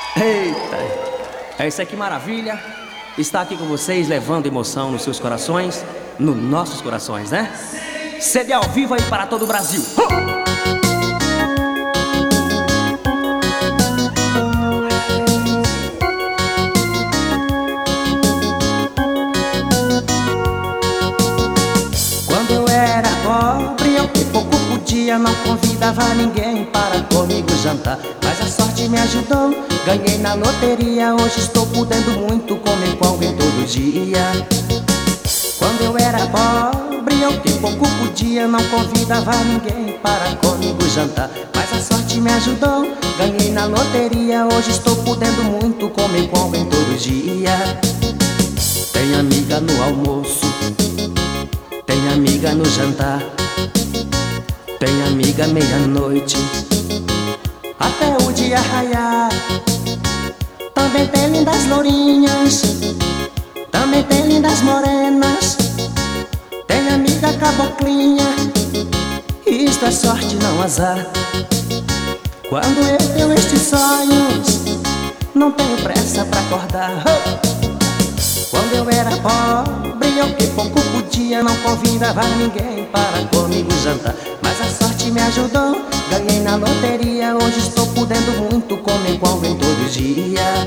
Eita, é isso aí, que maravilha estar aqui com vocês, levando emoção nos seus corações, nos nossos corações, né? CD ao vivo aí para todo o Brasil. Quando eu era pobre, eu que pouco podia, não convidava ninguém para comigo jantar. Mas a sorte me ajudou, ganhei na loteria. Hoje estou podendo muito comer com alguém todo dia. Quando eu era pobre, eu que pouco podia, não convidava ninguém para comigo jantar. Mas a sorte me ajudou, ganhei na loteria. Hoje estou podendo muito comer com alguém todo dia. Tem amiga no almoço, tem amiga no jantar, tem amiga meia-noite até o dia raiar. Também tem lindas lourinhas, também tem lindas morenas, tem amiga caboclinha. Isto é sorte, não azar. Quando eu tenho estes sonhos, não tenho pressa pra acordar. Quando eu era pobre, eu que pouco podia, não convidava ninguém para comigo jantar. Mas a sorte me ajudou, ganhei na loteria. Hoje estou podendo muito comer com alguém todo dia.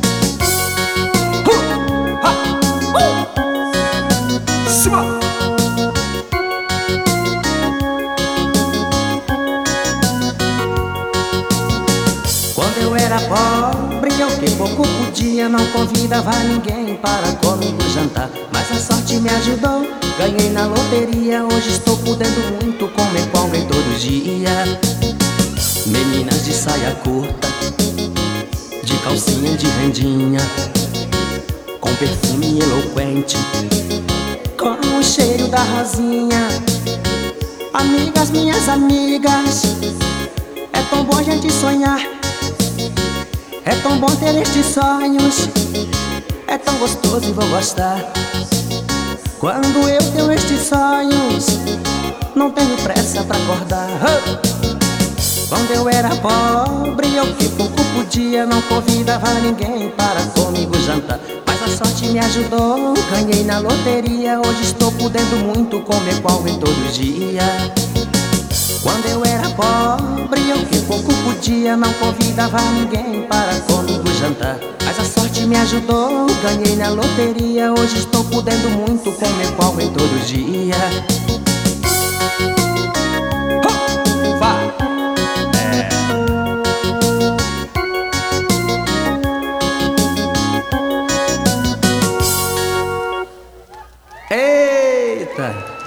Quando eu era pobre, eu que pouco podia, não convidava ninguém para comigo jantar. Mas a sorte me ajudou, ganhei na loteria. Hoje estou podendo muito comer com alguém todo dia. Meninas de saia curta, de calcinha de rendinha, com perfume eloquente, com o cheiro da rosinha. Amigas, minhas amigas, é tão bom a gente sonhar, é tão bom ter estes sonhos, é tão gostoso e vou gostar. Quando eu tenho estes sonhos, não tenho pressa pra acordar. Quando eu era pobre, eu que pouco podia, não convidava ninguém para comigo jantar. Mas a sorte me ajudou, ganhei na loteria. Hoje estou podendo muito comer com alguém todo dia. Quando eu era pobre, eu que pouco podia, não convidava ninguém para comigo jantar. Mas a sorte me ajudou, ganhei na loteria. Hoje estou podendo muito comer com alguém todo dia. Eita!